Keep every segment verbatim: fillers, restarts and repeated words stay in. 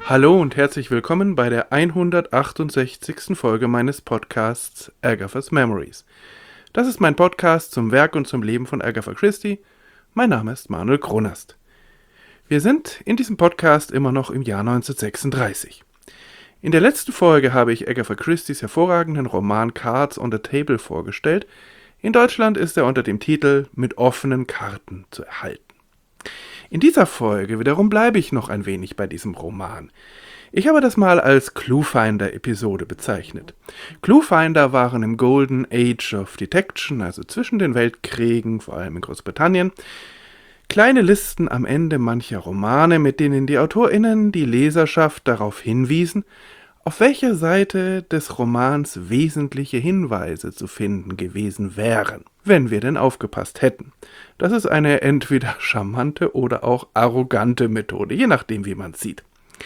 Hallo und herzlich willkommen bei der hundertachtundsechzigsten Folge meines Podcasts Agatha's Memories. Das ist mein Podcast zum Werk und zum Leben von Agatha Christie. Mein Name ist Manuel Kronast. Wir sind in diesem Podcast immer noch im Jahr neunzehnhundertsechsunddreißig. In der letzten Folge habe ich Agatha Christies hervorragenden Roman Cards on the Table vorgestellt. In Deutschland ist er unter dem Titel Mit offenen Karten zu erhalten. In dieser Folge wiederum bleibe ich noch ein wenig bei diesem Roman. Ich habe das mal als Cluefinder-Episode bezeichnet. Cluefinder waren im Golden Age of Detection, also zwischen den Weltkriegen, vor allem in Großbritannien, kleine Listen am Ende mancher Romane, mit denen die AutorInnen die Leserschaft darauf hinwiesen, auf welcher Seite des Romans wesentliche Hinweise zu finden gewesen wären, wenn wir denn aufgepasst hätten. Das ist eine entweder charmante oder auch arrogante Methode, je nachdem, wie man es sieht.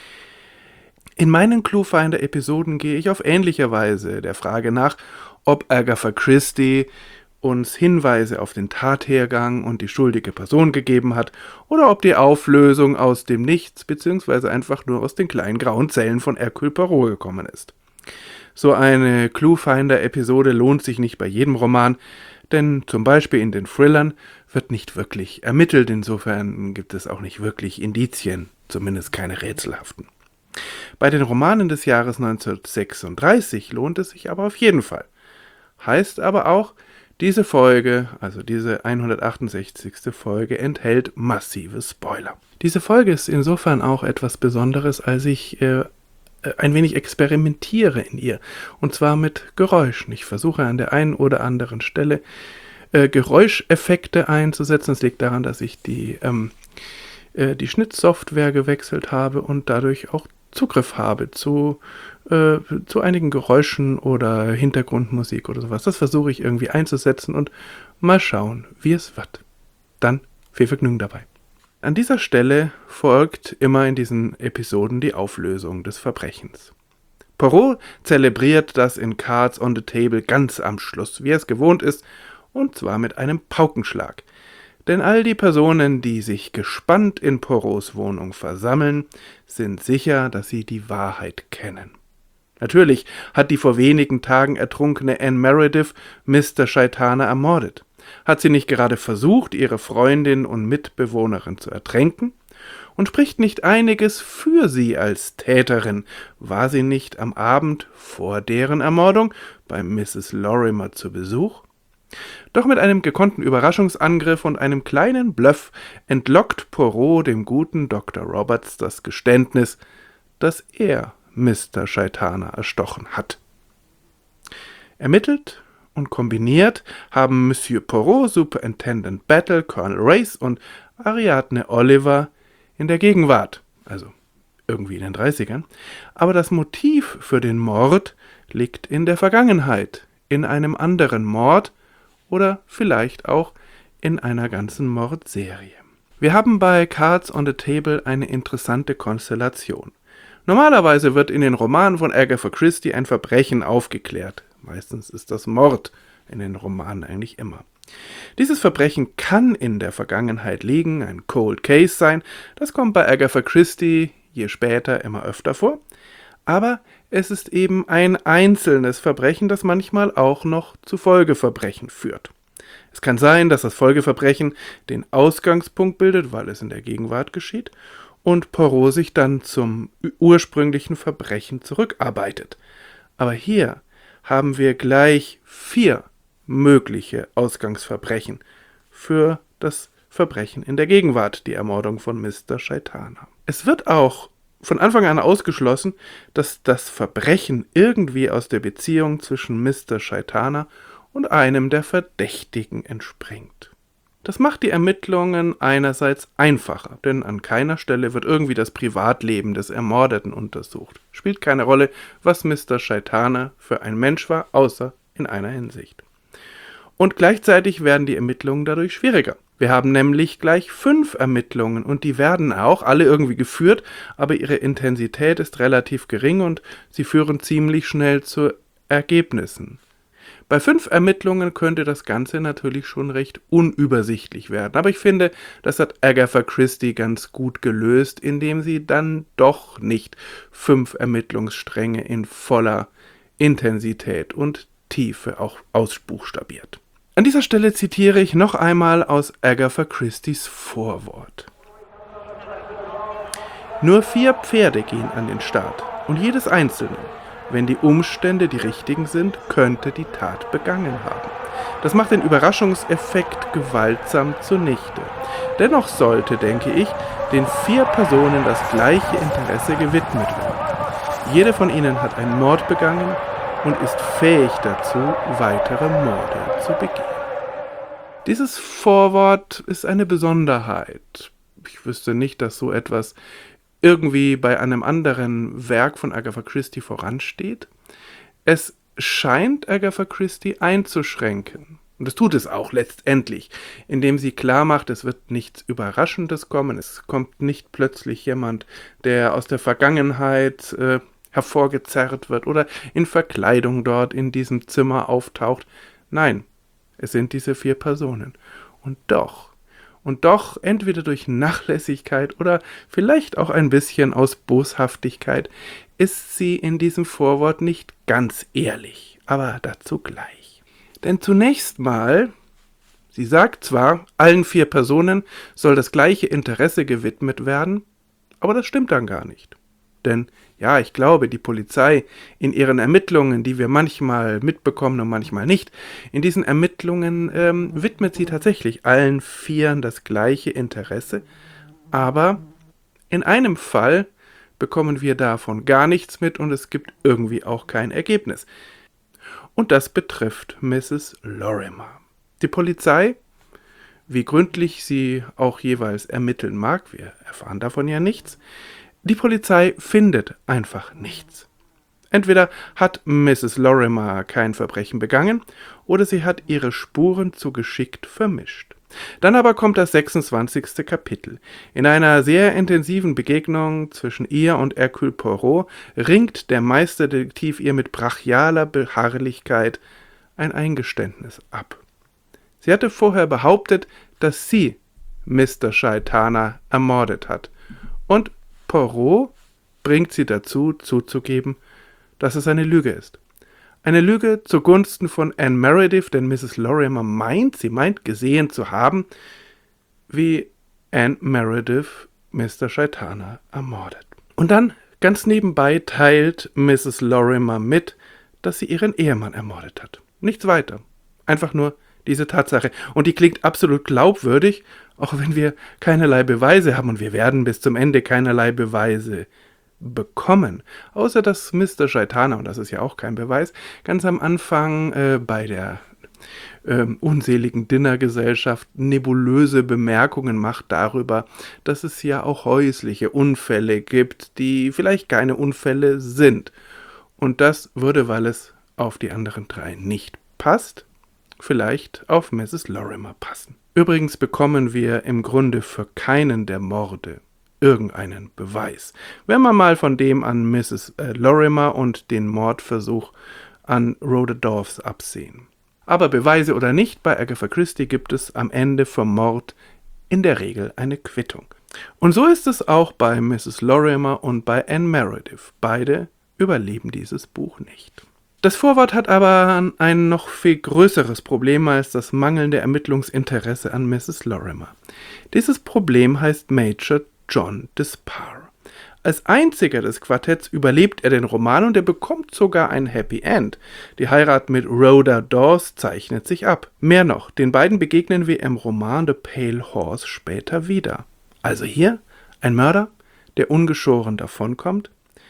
In meinen Cluefinder-Episoden gehe ich auf ähnliche Weise der Frage nach, ob Agatha Christie uns Hinweise auf den Tathergang und die schuldige Person gegeben hat oder ob die Auflösung aus dem Nichts bzw. einfach nur aus den kleinen grauen Zellen von Hercule Poirot gekommen ist. So eine Cluefinder-Episode lohnt sich nicht bei jedem Roman, denn zum Beispiel in den Thrillern wird nicht wirklich ermittelt, insofern gibt es auch nicht wirklich Indizien, zumindest keine rätselhaften. Bei den Romanen des Jahres neunzehnhundertsechsunddreißig lohnt es sich aber auf jeden Fall. Heißt aber auch, diese Folge, also diese hundertachtundsechzigste Folge, enthält massive Spoiler. Diese Folge ist insofern auch etwas Besonderes, als ich äh, ein wenig experimentiere in ihr. Und zwar mit Geräuschen. Ich versuche an der einen oder anderen Stelle äh, Geräuscheffekte einzusetzen. Es liegt daran, dass ich die, ähm, äh, die Schnittsoftware gewechselt habe und dadurch auch Zugriff habe zu, äh, zu einigen Geräuschen oder Hintergrundmusik oder sowas. Das versuche ich irgendwie einzusetzen und mal schauen, wie es wird. Dann viel Vergnügen dabei. An dieser Stelle folgt immer in diesen Episoden die Auflösung des Verbrechens. Poirot zelebriert das in Cards on the Table ganz am Schluss, wie er es gewohnt ist, und zwar mit einem Paukenschlag. Denn all die Personen, die sich gespannt in Poirots Wohnung versammeln, sind sicher, dass sie die Wahrheit kennen. Natürlich hat die vor wenigen Tagen ertrunkene Anne Meredith Mister Shaitana ermordet. Hat sie nicht gerade versucht, ihre Freundin und Mitbewohnerin zu ertränken? Und spricht nicht einiges für sie als Täterin? War sie nicht am Abend vor deren Ermordung bei Misses Lorimer zu Besuch? Doch mit einem gekonnten Überraschungsangriff und einem kleinen Bluff entlockt Poirot dem guten Doktor Roberts das Geständnis, dass er Mister Shaitana erstochen hat. Ermittelt und kombiniert haben Monsieur Poirot, Superintendent Battle, Colonel Race und Ariadne Oliver in der Gegenwart, also irgendwie in den dreißigern, aber das Motiv für den Mord liegt in der Vergangenheit, in einem anderen Mord, oder vielleicht auch in einer ganzen Mordserie. Wir haben bei Cards on the Table eine interessante Konstellation. Normalerweise wird in den Romanen von Agatha Christie ein Verbrechen aufgeklärt. Meistens ist das Mord in den Romanen eigentlich immer. Dieses Verbrechen kann in der Vergangenheit liegen, ein Cold Case sein. Das kommt bei Agatha Christie je später immer öfter vor. Aber es ist eben ein einzelnes Verbrechen, das manchmal auch noch zu Folgeverbrechen führt. Es kann sein, dass das Folgeverbrechen den Ausgangspunkt bildet, weil es in der Gegenwart geschieht, und Poirot sich dann zum ursprünglichen Verbrechen zurückarbeitet. Aber hier haben wir gleich vier mögliche Ausgangsverbrechen für das Verbrechen in der Gegenwart, die Ermordung von Mister Shaitana. Es wird auch von Anfang an ausgeschlossen, dass das Verbrechen irgendwie aus der Beziehung zwischen Mister Shaitana und einem der Verdächtigen entspringt. Das macht die Ermittlungen einerseits einfacher, denn an keiner Stelle wird irgendwie das Privatleben des Ermordeten untersucht. Spielt keine Rolle, was Mister Shaitana für ein Mensch war, außer in einer Hinsicht. Und gleichzeitig werden die Ermittlungen dadurch schwieriger. Wir haben nämlich gleich fünf Ermittlungen und die werden auch alle irgendwie geführt, aber ihre Intensität ist relativ gering und sie führen ziemlich schnell zu Ergebnissen. Bei fünf Ermittlungen könnte das Ganze natürlich schon recht unübersichtlich werden. Aber ich finde, das hat Agatha Christie ganz gut gelöst, indem sie dann doch nicht fünf Ermittlungsstränge in voller Intensität und Tiefe auch ausbuchstabiert. An dieser Stelle zitiere ich noch einmal aus Agatha Christies Vorwort. Nur vier Pferde gehen an den Start und jedes einzelne, wenn die Umstände die richtigen sind, könnte die Tat begangen haben. Das macht den Überraschungseffekt gewaltsam zunichte. Dennoch sollte, denke ich, den vier Personen das gleiche Interesse gewidmet werden. Jede von ihnen hat einen Mord begangen und ist fähig dazu, weitere Morde zu begehen. Dieses Vorwort ist eine Besonderheit. Ich wüsste nicht, dass so etwas irgendwie bei einem anderen Werk von Agatha Christie voransteht. Es scheint Agatha Christie einzuschränken. Und das tut es auch letztendlich, indem sie klar macht, es wird nichts Überraschendes kommen. Es kommt nicht plötzlich jemand, der aus der Vergangenheit äh, hervorgezerrt wird oder in Verkleidung dort in diesem Zimmer auftaucht. Nein, es sind diese vier Personen. Und doch, und doch, entweder durch Nachlässigkeit oder vielleicht auch ein bisschen aus Boshaftigkeit, ist sie in diesem Vorwort nicht ganz ehrlich, aber dazu gleich. Denn zunächst mal, sie sagt zwar, allen vier Personen soll das gleiche Interesse gewidmet werden, aber das stimmt dann gar nicht. Denn ja, ich glaube, die Polizei in ihren Ermittlungen, die wir manchmal mitbekommen und manchmal nicht, in diesen Ermittlungen ähm, widmet sie tatsächlich allen Vieren das gleiche Interesse, aber in einem Fall bekommen wir davon gar nichts mit und es gibt irgendwie auch kein Ergebnis. Und das betrifft Misses Lorimer. Die Polizei, wie gründlich sie auch jeweils ermitteln mag, wir erfahren davon ja nichts, die Polizei findet einfach nichts. Entweder hat Misses Lorimer kein Verbrechen begangen, oder sie hat ihre Spuren zu geschickt vermischt. Dann aber kommt das sechsundzwanzigste Kapitel. In einer sehr intensiven Begegnung zwischen ihr und Hercule Poirot ringt der Meisterdetektiv ihr mit brachialer Beharrlichkeit ein Eingeständnis ab. Sie hatte vorher behauptet, dass sie Mister Shaitana ermordet hat, und Poirot bringt sie dazu, zuzugeben, dass es eine Lüge ist. Eine Lüge zugunsten von Anne Meredith, denn Misses Lorimer meint, sie meint gesehen zu haben, wie Anne Meredith Mister Shaitana ermordet. Und dann, ganz nebenbei, teilt Misses Lorimer mit, dass sie ihren Ehemann ermordet hat. Nichts weiter. Einfach nur diese Tatsache. Und die klingt absolut glaubwürdig, auch wenn wir keinerlei Beweise haben, und wir werden bis zum Ende keinerlei Beweise bekommen. Außer dass Mister Shaitana, und das ist ja auch kein Beweis, ganz am Anfang äh, bei der äh, unseligen Dinnergesellschaft nebulöse Bemerkungen macht darüber, dass es ja auch häusliche Unfälle gibt, die vielleicht keine Unfälle sind. Und das würde, weil es auf die anderen drei nicht passt, vielleicht auf Misses Lorimer passen. Übrigens bekommen wir im Grunde für keinen der Morde irgendeinen Beweis, wenn man mal von dem an Misses Äh, Lorimer und den Mordversuch an Rhoda Dorfs absehen. Aber Beweise oder nicht, bei Agatha Christie gibt es am Ende vom Mord in der Regel eine Quittung. Und so ist es auch bei Misses Lorimer und bei Anne Meredith. Beide überleben dieses Buch nicht. Das Vorwort hat aber ein noch viel größeres Problem als das mangelnde Ermittlungsinteresse an Misses Lorimer. Dieses Problem heißt Major John Despard. Als einziger des Quartetts überlebt er den Roman und er bekommt sogar ein Happy End. Die Heirat mit Rhoda Dawes zeichnet sich ab. Mehr noch, den beiden begegnen wir im Roman The Pale Horse später wieder. Also hier ein Mörder, der ungeschoren davonkommt.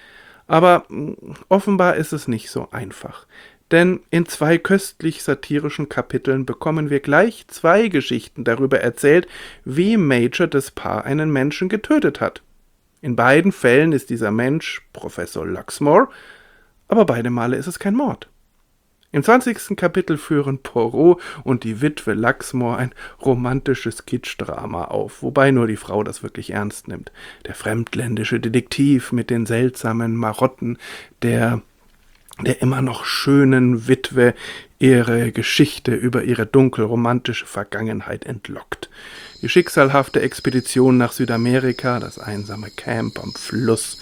Aber offenbar ist es nicht so einfach. Denn in zwei köstlich satirischen Kapiteln bekommen wir gleich zwei Geschichten darüber erzählt, wie Major Despard einen Menschen getötet hat. In beiden Fällen ist dieser Mensch Professor Luxmore, aber beide Male ist es kein Mord. Im zwanzigsten Kapitel führen Poirot und die Witwe Luxmore ein romantisches Kitschdrama auf, wobei nur die Frau das wirklich ernst nimmt. Der fremdländische Detektiv mit den seltsamen Marotten, der der immer noch schönen Witwe ihre Geschichte über ihre dunkelromantische Vergangenheit entlockt. Die schicksalhafte Expedition nach Südamerika, das einsame Camp am Fluss,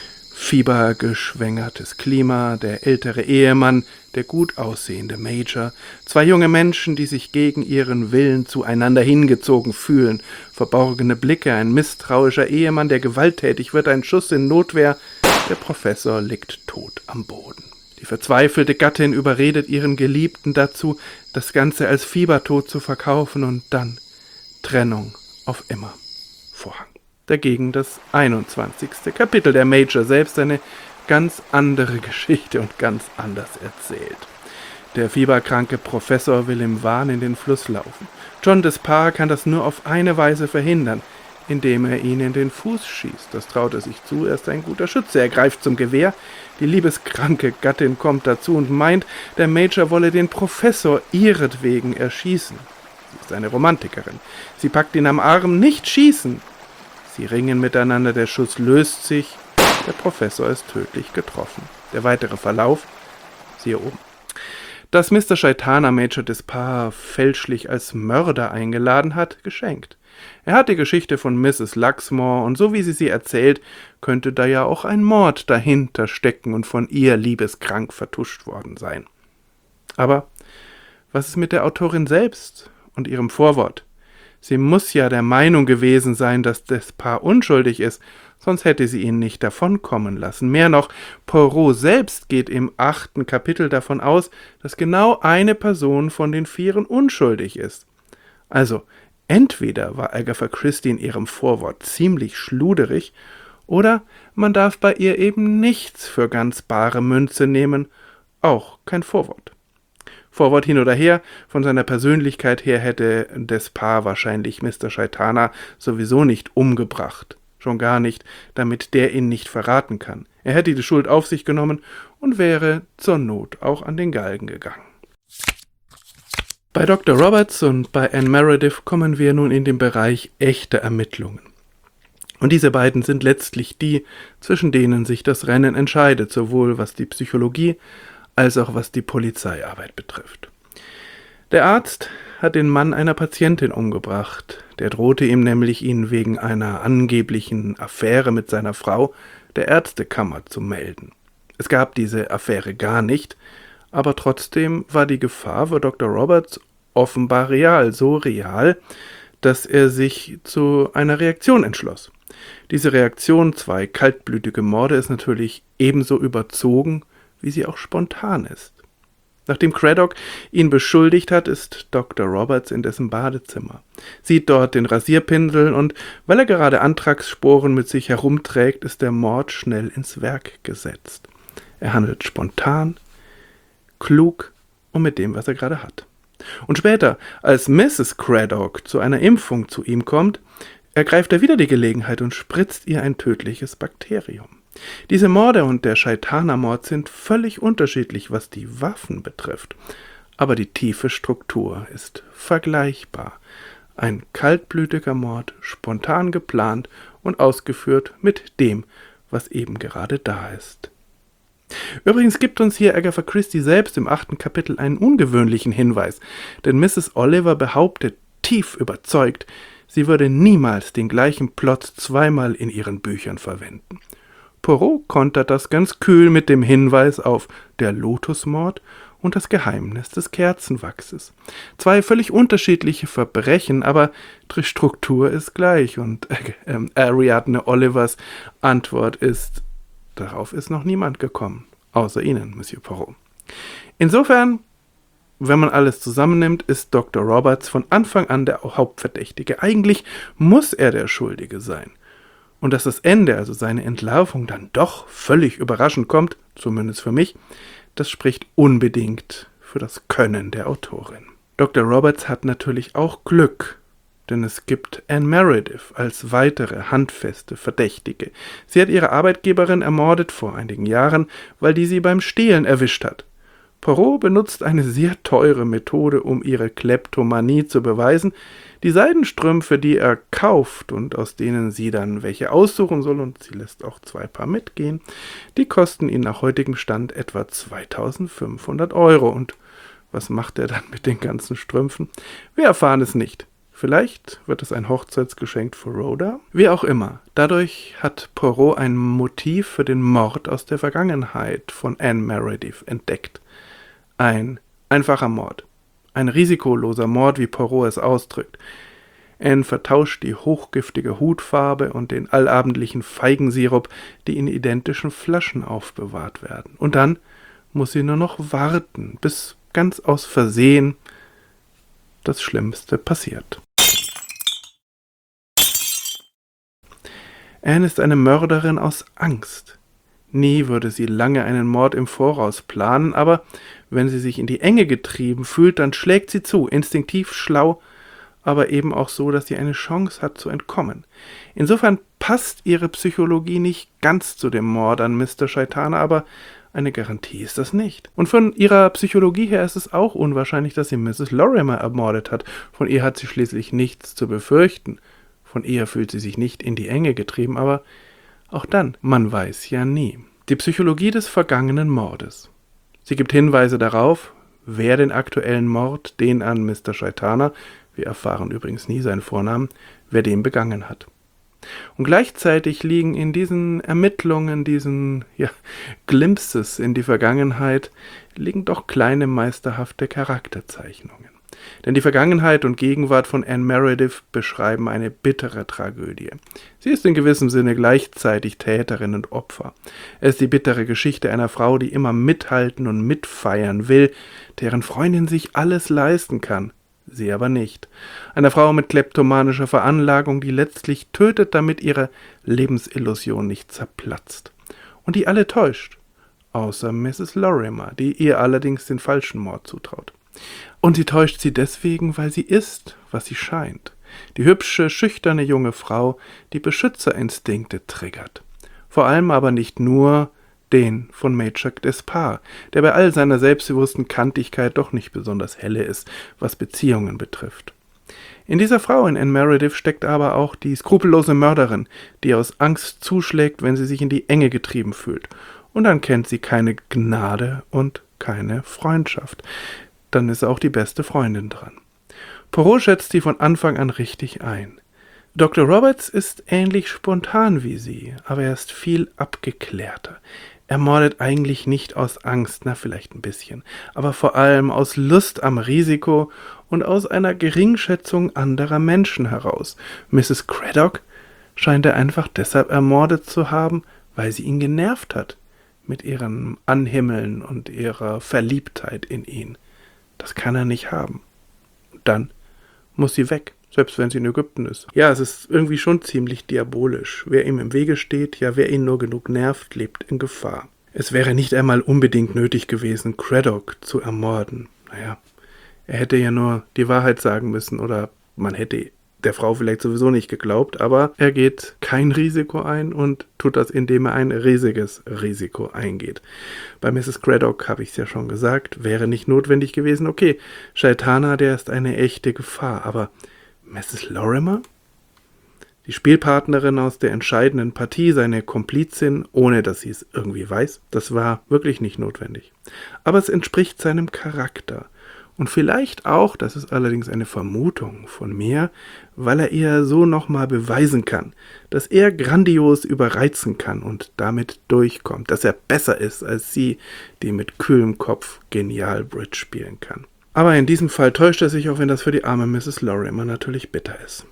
fiebergeschwängertes Klima, der ältere Ehemann, der gut aussehende Major, zwei junge Menschen, die sich gegen ihren Willen zueinander hingezogen fühlen, verborgene Blicke, ein misstrauischer Ehemann, der gewalttätig wird, ein Schuss in Notwehr, der Professor liegt tot am Boden. Die verzweifelte Gattin überredet ihren Geliebten dazu, das Ganze als Fiebertod zu verkaufen und dann Trennung auf immer. Vorhang. Dagegen das einundzwanzigste Kapitel, der Major selbst eine ganz andere Geschichte und ganz anders erzählt. Der fieberkranke Professor will im Wahn in den Fluss laufen. John Despard kann das nur auf eine Weise verhindern, indem er ihn in den Fuß schießt. Das traut er sich zu, er ist ein guter Schütze. Er greift zum Gewehr, die liebeskranke Gattin kommt dazu und meint, der Major wolle den Professor ihretwegen erschießen. Sie ist eine Romantikerin. Sie packt ihn am Arm, nicht schießen! Sie ringen miteinander, der Schuss löst sich, der Professor ist tödlich getroffen. Der weitere Verlauf, siehe oben. Dass Mister Chaitanya Major Despard fälschlich als Mörder eingeladen hat, geschenkt. Er hat die Geschichte von Misses Luxmore und so wie sie sie erzählt, könnte da ja auch ein Mord dahinter stecken und von ihr liebeskrank vertuscht worden sein. Aber was ist mit der Autorin selbst und ihrem Vorwort? Sie muss ja der Meinung gewesen sein, dass Despard unschuldig ist, sonst hätte sie ihn nicht davonkommen lassen. Mehr noch, Poirot selbst geht im achten Kapitel davon aus, dass genau eine Person von den Vieren unschuldig ist. Also, entweder war Agatha Christie in ihrem Vorwort ziemlich schluderig, oder man darf bei ihr eben nichts für ganz bare Münze nehmen, auch kein Vorwort. Vorwort hin oder her, von seiner Persönlichkeit her hätte Despard wahrscheinlich Mister Chaitanya sowieso nicht umgebracht. Schon gar nicht, damit der ihn nicht verraten kann. Er hätte die Schuld auf sich genommen und wäre zur Not auch an den Galgen gegangen. Bei Doktor Roberts und bei Anne Meredith kommen wir nun in den Bereich echter Ermittlungen. Und diese beiden sind letztlich die, zwischen denen sich das Rennen entscheidet, sowohl was die Psychologie als auch was die Polizeiarbeit betrifft. Der Arzt hat den Mann einer Patientin umgebracht. Der drohte ihm nämlich, ihn wegen einer angeblichen Affäre mit seiner Frau der Ärztekammer zu melden. Es gab diese Affäre gar nicht, aber trotzdem war die Gefahr für Doktor Roberts offenbar real, so real, dass er sich zu einer Reaktion entschloss. Diese Reaktion, zwei kaltblütige Morde, ist natürlich ebenso überzogen, wie sie auch spontan ist. Nachdem Craddock ihn beschuldigt hat, ist Doktor Roberts in dessen Badezimmer, sieht dort den Rasierpinsel und, weil er gerade Anthraxsporen mit sich herumträgt, ist der Mord schnell ins Werk gesetzt. Er handelt spontan, klug und mit dem, was er gerade hat. Und später, als Misses Craddock zu einer Impfung zu ihm kommt, ergreift er wieder die Gelegenheit und spritzt ihr ein tödliches Bakterium. Diese Morde und der Chaitanya-Mord sind völlig unterschiedlich, was die Waffen betrifft. Aber die tiefe Struktur ist vergleichbar. Ein kaltblütiger Mord, spontan geplant und ausgeführt mit dem, was eben gerade da ist. Übrigens gibt uns hier Agatha Christie selbst im achten Kapitel einen ungewöhnlichen Hinweis, denn Misses Oliver behauptet, tief überzeugt, sie würde niemals den gleichen Plot zweimal in ihren Büchern verwenden. Poirot kontert das ganz kühl mit dem Hinweis auf der Lotusmord und das Geheimnis des Kerzenwachses. Zwei völlig unterschiedliche Verbrechen, aber die Struktur ist gleich und äh, äh, Ariadne Olivers Antwort ist, darauf ist noch niemand gekommen, außer Ihnen, Monsieur Poirot. Insofern, wenn man alles zusammennimmt, ist Doktor Roberts von Anfang an der Hauptverdächtige. Eigentlich muss er der Schuldige sein. Und dass das Ende, also seine Entlarvung, dann doch völlig überraschend kommt, zumindest für mich, das spricht unbedingt für das Können der Autorin. Doktor Roberts hat natürlich auch Glück, denn es gibt Anne Meredith als weitere handfeste Verdächtige. Sie hat ihre Arbeitgeberin ermordet vor einigen Jahren, weil die sie beim Stehlen erwischt hat. Poirot benutzt eine sehr teure Methode, um ihre Kleptomanie zu beweisen. Die Seidenstrümpfe, die er kauft und aus denen sie dann welche aussuchen soll, und sie lässt auch zwei Paar mitgehen, die kosten ihn nach heutigem Stand etwa zweitausendfünfhundert Euro. Und was macht er dann mit den ganzen Strümpfen? Wir erfahren es nicht. Vielleicht wird es ein Hochzeitsgeschenk für Rhoda? Wie auch immer, dadurch hat Poirot ein Motiv für den Mord aus der Vergangenheit von Anne Meredith entdeckt. Ein einfacher Mord. Ein risikoloser Mord, wie Poirot es ausdrückt. Anne vertauscht die hochgiftige Hutfarbe und den allabendlichen Feigensirup, die in identischen Flaschen aufbewahrt werden. Und dann muss sie nur noch warten, bis ganz aus Versehen das Schlimmste passiert. Anne ist eine Mörderin aus Angst. Nie würde sie lange einen Mord im Voraus planen, aber wenn sie sich in die Enge getrieben fühlt, dann schlägt sie zu, instinktiv, schlau, aber eben auch so, dass sie eine Chance hat zu entkommen. Insofern passt ihre Psychologie nicht ganz zu dem Mord an Mister Shaitana, aber eine Garantie ist das nicht. Und von ihrer Psychologie her ist es auch unwahrscheinlich, dass sie Misses Lorimer ermordet hat. Von ihr hat sie schließlich nichts zu befürchten. Von ihr fühlt sie sich nicht in die Enge getrieben, aber auch dann, man weiß ja nie. Die Psychologie des vergangenen Mordes. Sie gibt Hinweise darauf, wer den aktuellen Mord, den an Mister Shaitana, wir erfahren übrigens nie seinen Vornamen, wer den begangen hat. Und gleichzeitig liegen in diesen Ermittlungen, diesen ja, Glimpses in die Vergangenheit, liegen doch kleine meisterhafte Charakterzeichnungen. Denn die Vergangenheit und Gegenwart von Anne Meredith beschreiben eine bittere Tragödie. Sie ist in gewissem Sinne gleichzeitig Täterin und Opfer. Es ist die bittere Geschichte einer Frau, die immer mithalten und mitfeiern will, deren Freundin sich alles leisten kann, sie aber nicht. Eine Frau mit kleptomanischer Veranlagung, die letztlich tötet, damit ihre Lebensillusion nicht zerplatzt. Und die alle täuscht, außer Misses Lorimer, die ihr allerdings den falschen Mord zutraut. Und sie täuscht sie deswegen, weil sie ist, was sie scheint. Die hübsche, schüchterne junge Frau, die Beschützerinstinkte triggert. Vor allem aber nicht nur den von Major Despard, der bei all seiner selbstbewussten Kantigkeit doch nicht besonders helle ist, was Beziehungen betrifft. In dieser Frau, in Anne Meredith, steckt aber auch die skrupellose Mörderin, die aus Angst zuschlägt, wenn sie sich in die Enge getrieben fühlt. Und dann kennt sie keine Gnade und keine Freundschaft. Dann ist auch die beste Freundin dran. Poirot schätzt sie von Anfang an richtig ein. Doktor Roberts ist ähnlich spontan wie sie, aber er ist viel abgeklärter. Er mordet eigentlich nicht aus Angst, na vielleicht ein bisschen, aber vor allem aus Lust am Risiko und aus einer Geringschätzung anderer Menschen heraus. Misses Craddock scheint er einfach deshalb ermordet zu haben, weil sie ihn genervt hat, mit ihrem Anhimmeln und ihrer Verliebtheit in ihn. Das kann er nicht haben. Dann muss sie weg, selbst wenn sie in Ägypten ist. Ja, es ist irgendwie schon ziemlich diabolisch. Wer ihm im Wege steht, ja, wer ihn nur genug nervt, lebt in Gefahr. Es wäre nicht einmal unbedingt nötig gewesen, Craddock zu ermorden. Naja, er hätte ja nur die Wahrheit sagen müssen oder man hätte der Frau vielleicht sowieso nicht geglaubt, aber er geht kein Risiko ein und tut das, indem er ein riesiges Risiko eingeht. Bei Misses Craddock, habe ich es ja schon gesagt, wäre nicht notwendig gewesen, okay, Shaitana, der ist eine echte Gefahr, aber Misses Lorimer? Die Spielpartnerin aus der entscheidenden Partie, seine Komplizin, ohne dass sie es irgendwie weiß, das war wirklich nicht notwendig. Aber es entspricht seinem Charakter. Und vielleicht auch, das ist allerdings eine Vermutung von mir, weil er ihr so nochmal beweisen kann, dass er grandios überreizen kann und damit durchkommt, dass er besser ist als sie, die mit kühlem Kopf genial Bridge spielen kann. Aber in diesem Fall täuscht er sich, auch wenn das für die arme Misses Lorimer natürlich bitter ist.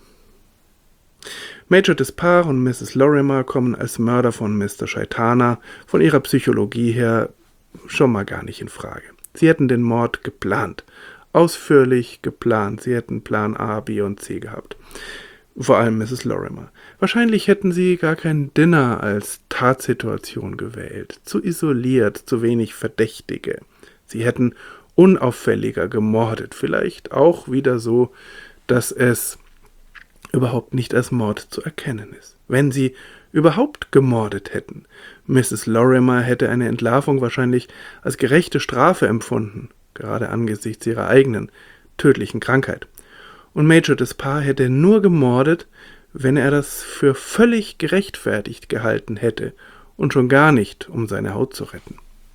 Major Despard und Misses Lorimer kommen als Mörder von Mister Shaitana von ihrer Psychologie her schon mal gar nicht in Frage. Sie hätten den Mord geplant, ausführlich geplant. Sie hätten Plan A, B und C gehabt. Vor allem Misses Lorimer. Wahrscheinlich hätten sie gar kein Dinner als Tatsituation gewählt. Zu isoliert, zu wenig Verdächtige. Sie hätten unauffälliger gemordet. Vielleicht auch wieder so, dass es überhaupt nicht als Mord zu erkennen ist. Wenn sie überhaupt gemordet hätten, Misses Lorimer hätte eine Entlarvung wahrscheinlich als gerechte Strafe empfunden, gerade angesichts ihrer eigenen tödlichen Krankheit. Und Major Despard hätte nur gemordet, wenn er das für völlig gerechtfertigt gehalten hätte und schon gar nicht, um seine Haut zu retten.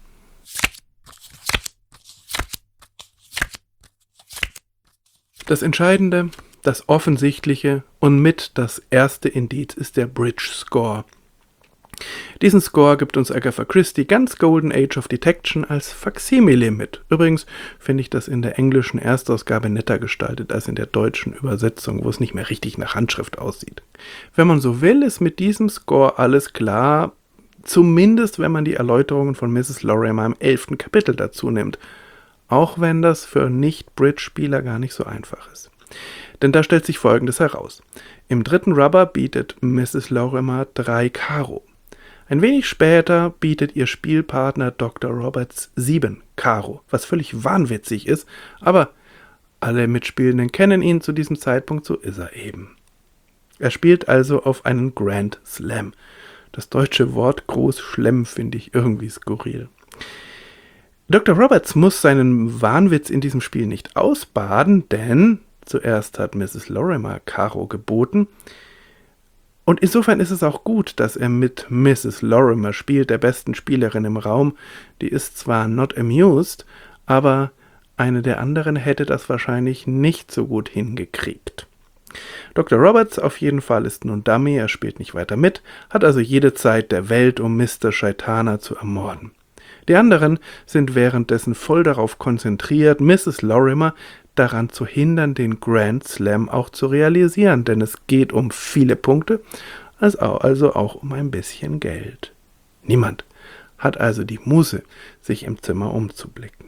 Das Entscheidende, das Offensichtliche und mit das erste Indiz ist der Bridge Score. Diesen Score gibt uns Agatha Christie ganz Golden Age of Detection als Faksimile mit. Übrigens finde ich das in der englischen Erstausgabe netter gestaltet als in der deutschen Übersetzung, wo es nicht mehr richtig nach Handschrift aussieht. Wenn man so will, ist mit diesem Score alles klar, zumindest wenn man die Erläuterungen von Misses Lorimer im elften Kapitel dazu nimmt. Auch wenn das für Nicht-Bridge-Spieler gar nicht so einfach ist. Denn da stellt sich Folgendes heraus. Im dritten Rubber bietet Misses Lorimer drei Karo. Ein wenig später bietet ihr Spielpartner Doktor Roberts sieben Karo, was völlig wahnwitzig ist, aber alle Mitspielenden kennen ihn zu diesem Zeitpunkt, so ist er eben. Er spielt also auf einen Grand Slam. Das deutsche Wort groß Schlemm finde ich irgendwie skurril. Doktor Roberts muss seinen Wahnwitz in diesem Spiel nicht ausbaden, denn zuerst hat Misses Lorimer Karo geboten. Und insofern ist es auch gut, dass er mit Misses Lorimer spielt, der besten Spielerin im Raum. Die ist zwar not amused, aber eine der anderen hätte das wahrscheinlich nicht so gut hingekriegt. Doktor Roberts auf jeden Fall ist nun Dummy, er spielt nicht weiter mit, hat also jede Zeit der Welt, um Mister Shaitana zu ermorden. Die anderen sind währenddessen voll darauf konzentriert, Misses Lorimer daran zu hindern, den Grand Slam auch zu realisieren, denn es geht um viele Punkte, also auch um ein bisschen Geld. Niemand hat also die Muße, sich im Zimmer umzublicken.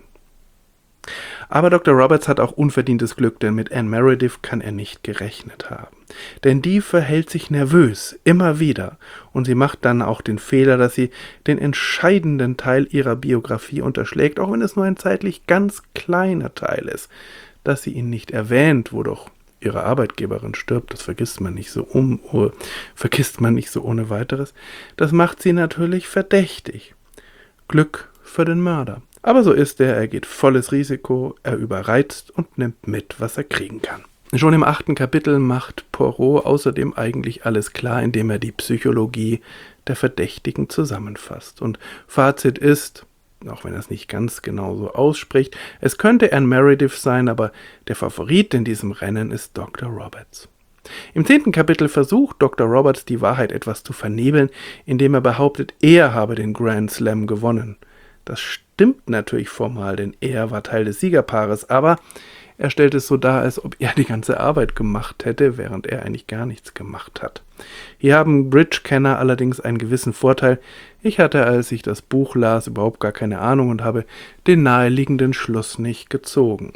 Aber Doktor Roberts hat auch unverdientes Glück, denn mit Anne Meredith kann er nicht gerechnet haben. Denn die verhält sich nervös, immer wieder, und sie macht dann auch den Fehler, dass sie den entscheidenden Teil ihrer Biografie unterschlägt, auch wenn es nur ein zeitlich ganz kleiner Teil ist. Dass sie ihn nicht erwähnt, wo doch ihre Arbeitgeberin stirbt, das vergisst man nicht so um, oh, vergisst man nicht so ohne weiteres. Das macht sie natürlich verdächtig. Glück für den Mörder. Aber so ist er, er geht volles Risiko, er überreizt und nimmt mit, was er kriegen kann. Schon im achten Kapitel macht Poirot außerdem eigentlich alles klar, indem er die Psychologie der Verdächtigen zusammenfasst. Und Fazit ist, auch wenn er es nicht ganz genau so ausspricht, es könnte Anne Meredith sein, aber der Favorit in diesem Rennen ist Doktor Roberts. Im zehnten Kapitel versucht Doktor Roberts die Wahrheit etwas zu vernebeln, indem er behauptet, er habe den Grand Slam gewonnen. Das stimmt natürlich formal, denn er war Teil des Siegerpaares, aber er stellt es so dar, als ob er die ganze Arbeit gemacht hätte, während er eigentlich gar nichts gemacht hat. Hier haben Bridge-Kenner allerdings einen gewissen Vorteil. Ich hatte, als ich das Buch las, überhaupt gar keine Ahnung und habe den naheliegenden Schluss nicht gezogen.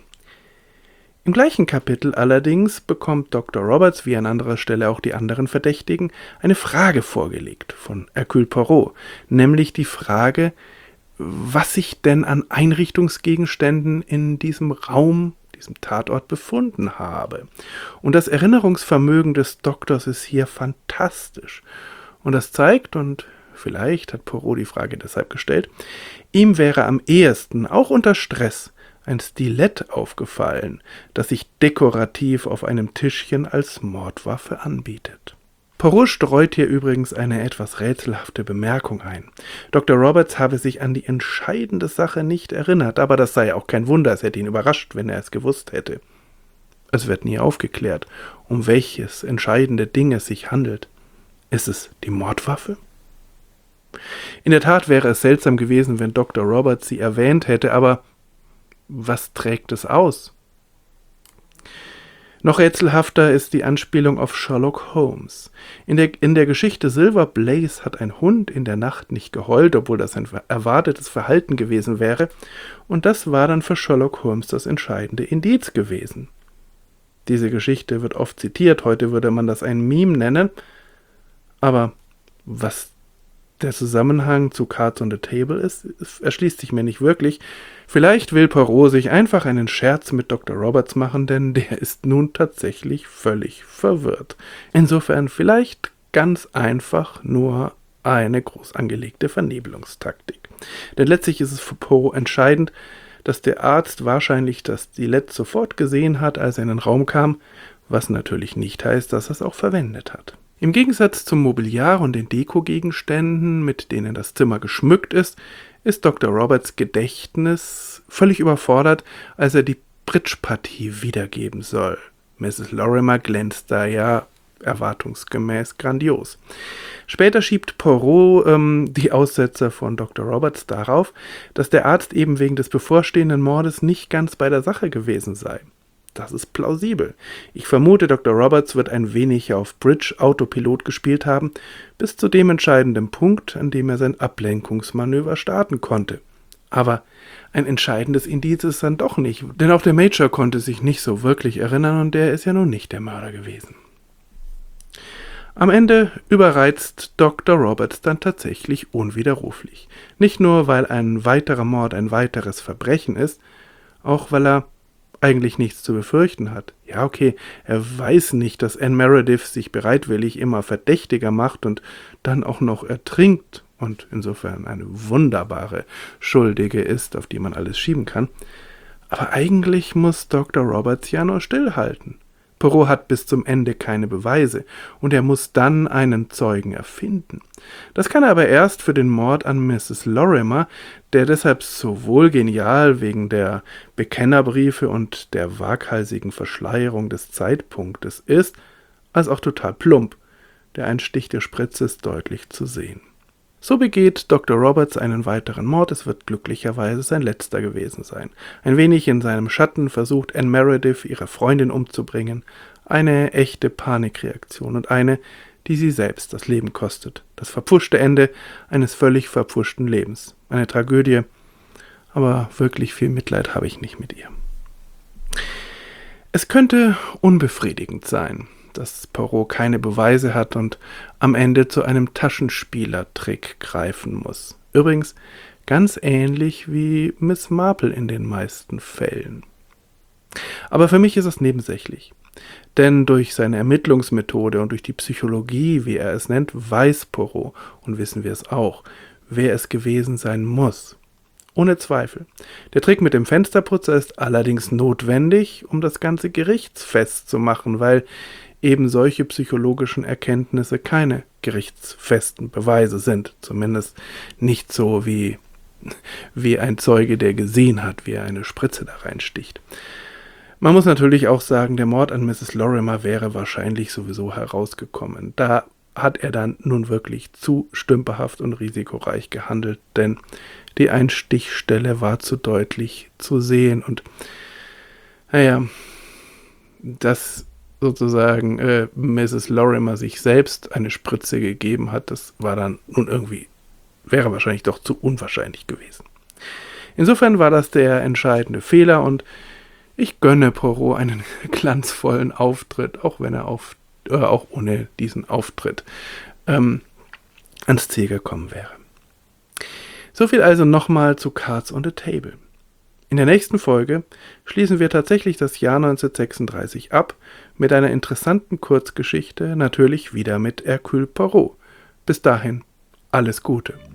Im gleichen Kapitel allerdings bekommt Doktor Roberts, wie an anderer Stelle auch die anderen Verdächtigen, eine Frage vorgelegt von Hercule Poirot, nämlich die Frage, was sich denn an Einrichtungsgegenständen in diesem Raum, diesem Tatort befunden habe. Und das Erinnerungsvermögen des Doktors ist hier fantastisch. Und das zeigt, und vielleicht hat Poirot die Frage deshalb gestellt, ihm wäre am ehesten, auch unter Stress, ein Stilett aufgefallen, das sich dekorativ auf einem Tischchen als Mordwaffe anbietet. Poirot streut hier übrigens eine etwas rätselhafte Bemerkung ein. Doktor Roberts habe sich an die entscheidende Sache nicht erinnert, aber das sei auch kein Wunder, es hätte ihn überrascht, wenn er es gewusst hätte. Es wird nie aufgeklärt, um welches entscheidende Ding es sich handelt. Ist es die Mordwaffe? In der Tat wäre es seltsam gewesen, wenn Doktor Roberts sie erwähnt hätte, aber was trägt es aus? Noch rätselhafter ist die Anspielung auf Sherlock Holmes. In der, in der Geschichte Silver Blaze hat ein Hund in der Nacht nicht geheult, obwohl das ein erwartetes Verhalten gewesen wäre, und das war dann für Sherlock Holmes das entscheidende Indiz gewesen. Diese Geschichte wird oft zitiert, heute würde man das ein Meme nennen, aber was der Zusammenhang zu Cards on the Table ist, erschließt sich mir nicht wirklich. Vielleicht will Poirot sich einfach einen Scherz mit Doktor Roberts machen, denn der ist nun tatsächlich völlig verwirrt. Insofern vielleicht ganz einfach nur eine groß angelegte Vernebelungstaktik. Denn letztlich ist es für Poirot entscheidend, dass der Arzt wahrscheinlich das Stilett sofort gesehen hat, als er in den Raum kam, was natürlich nicht heißt, dass er es auch verwendet hat. Im Gegensatz zum Mobiliar und den Dekogegenständen, mit denen das Zimmer geschmückt ist, ist Doktor Roberts Gedächtnis völlig überfordert, als er die Bridge-Partie wiedergeben soll. Misses Lorimer glänzt da ja erwartungsgemäß grandios. Später schiebt Poirot ähm, die Aussetzer von Doktor Roberts darauf, dass der Arzt eben wegen des bevorstehenden Mordes nicht ganz bei der Sache gewesen sei. Das ist plausibel. Ich vermute, Doktor Roberts wird ein wenig auf Bridge Autopilot gespielt haben, bis zu dem entscheidenden Punkt, an dem er sein Ablenkungsmanöver starten konnte. Aber ein entscheidendes Indiz ist dann doch nicht, denn auch der Major konnte sich nicht so wirklich erinnern und der ist ja nun nicht der Mörder gewesen. Am Ende überreizt Doktor Roberts dann tatsächlich unwiderruflich. Nicht nur, weil ein weiterer Mord ein weiteres Verbrechen ist, auch weil er eigentlich nichts zu befürchten hat. Ja, okay, er weiß nicht, dass Anne Meredith sich bereitwillig immer verdächtiger macht und dann auch noch ertrinkt und insofern eine wunderbare Schuldige ist, auf die man alles schieben kann. Aber eigentlich muss Doktor Roberts ja nur stillhalten. Poirot hat bis zum Ende keine Beweise und er muss dann einen Zeugen erfinden. Das kann er aber erst für den Mord an Misses Lorimer, der deshalb sowohl genial wegen der Bekennerbriefe und der waghalsigen Verschleierung des Zeitpunktes ist, als auch total plump. Der Einstich der Spritze ist deutlich zu sehen. So begeht Doktor Roberts einen weiteren Mord, es wird glücklicherweise sein letzter gewesen sein. Ein wenig in seinem Schatten versucht Anne Meredith, ihre Freundin umzubringen. Eine echte Panikreaktion und eine, die sie selbst das Leben kostet. Das verpfuschte Ende eines völlig verpfuschten Lebens. Eine Tragödie, aber wirklich viel Mitleid habe ich nicht mit ihr. Es könnte unbefriedigend sein, dass Poirot keine Beweise hat und am Ende zu einem Taschenspielertrick greifen muss. Übrigens ganz ähnlich wie Miss Marple in den meisten Fällen. Aber für mich ist es nebensächlich. Denn durch seine Ermittlungsmethode und durch die Psychologie, wie er es nennt, weiß Poirot, und wissen wir es auch, wer es gewesen sein muss. Ohne Zweifel. Der Trick mit dem Fensterputzer ist allerdings notwendig, um das Ganze gerichtsfest zu machen, weil eben solche psychologischen Erkenntnisse keine gerichtsfesten Beweise sind. Zumindest nicht so wie, wie ein Zeuge, der gesehen hat, wie er eine Spritze da reinsticht. Man muss natürlich auch sagen, der Mord an Misses Lorimer wäre wahrscheinlich sowieso herausgekommen. Da hat er dann nun wirklich zu stümperhaft und risikoreich gehandelt, denn die Einstichstelle war zu deutlich zu sehen. Und naja, dass sozusagen äh, Misses Lorimer sich selbst eine Spritze gegeben hat, das war dann nun irgendwie, wäre wahrscheinlich doch zu unwahrscheinlich gewesen. Insofern war das der entscheidende Fehler und ich gönne Poirot einen glanzvollen Auftritt, auch wenn er auf, äh, auch ohne diesen Auftritt ähm, ans Ziel gekommen wäre. Soviel also nochmal zu Cards on the Table. In der nächsten Folge schließen wir tatsächlich das Jahr neunzehnhundertsechsunddreißig ab mit einer interessanten Kurzgeschichte, natürlich wieder mit Hercule Poirot. Bis dahin, alles Gute.